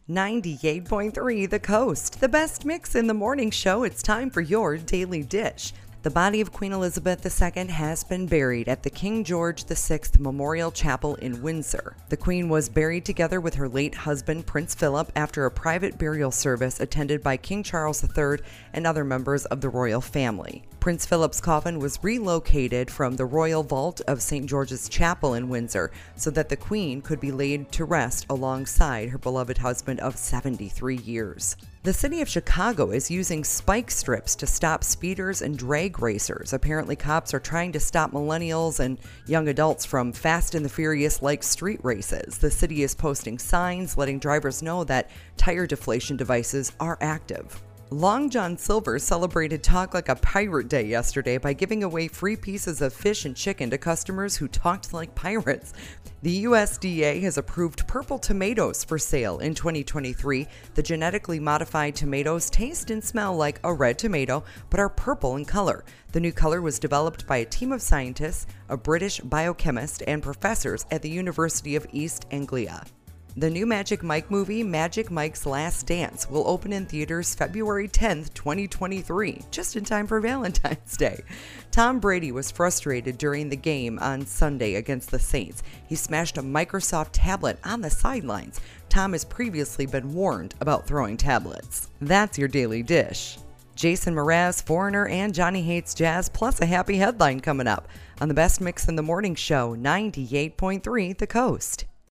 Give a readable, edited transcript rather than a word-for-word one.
98.3 The Coast, the best mix in the morning show. It's time for your daily dish. The body of Queen Elizabeth II has been buried at the King George VI Memorial Chapel in Windsor. The Queen was buried together with her late husband, Prince Philip, after a private burial service attended by King Charles III and other members of the royal family. Prince Philip's coffin was relocated from the Royal Vault of St. George's Chapel in Windsor so that the Queen could be laid to rest alongside her beloved husband of 73 years. The city of Chicago is using spike strips to stop speeders and drag racers. Apparently, cops are trying to stop millennials and young adults from Fast and the Furious-like street races. The city is posting signs letting drivers know that tire deflation devices are active. Long John Silver celebrated Talk Like a Pirate Day yesterday by giving away free pieces of fish and chicken to customers who talked like pirates. The USDA has approved purple tomatoes for sale in 2023. The genetically modified tomatoes taste and smell like a red tomato, but are purple in color. The new color was developed by a team of scientists, a British biochemist, and professors at the University of East Anglia. The new Magic Mike movie, Magic Mike's Last Dance, will open in theaters February 10th, 2023, just in time for Valentine's Day. Tom Brady was frustrated during the game on Sunday against the Saints. He smashed a Microsoft tablet on the sidelines. Tom has previously been warned about throwing tablets. That's your daily dish. Jason Mraz, Foreigner, and Johnny Hates Jazz, plus a happy headline coming up on the best mix in the morning show, 98.3 The Coast.